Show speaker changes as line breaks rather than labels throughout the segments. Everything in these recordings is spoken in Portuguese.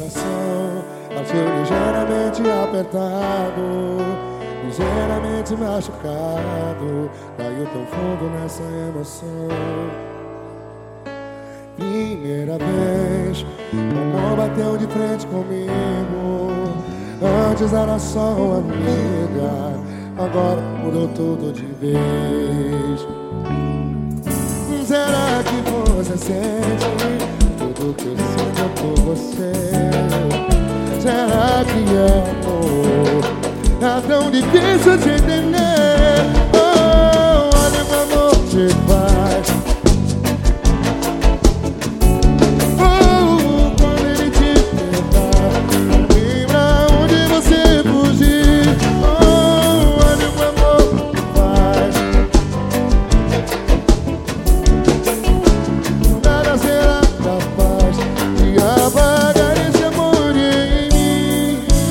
coração bateu ligeiramente apertado, ligeiramente machucado. Caiu tão fundo nessa emoção. Primeira vez, o amor bateu de frente comigo. Antes era só uma amiga, agora mudou tudo de vez. Será que você sente tudo que eu sinto por você? Será que é amor? É tão difícil de entender. Oh, olha o amor te faz. Oh, quando ele te pegar, lembra onde você fugir. Oh, olha o amor te faz. Nada será capaz de apagar esse amor em mim.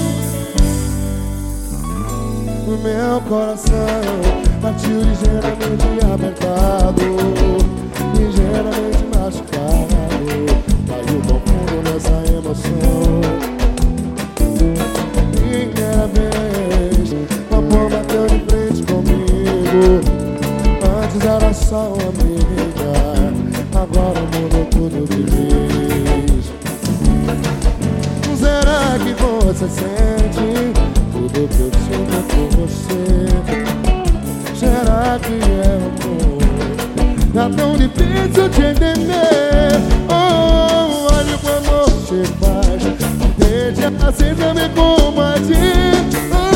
O meu coração bateu ligeiramente apertado, ligeiramente machucado. Caiu tão fundo nessa emoção. Primeira vez, o amor bateu de frente comigo. Antes era só uma amiga, agora mudou tudo de vez. Será que você sente tudo que eu sinto por você? Será que é amor? É tão difícil de entender. Oh, olha o amor te faz. Deixa assim também como agir.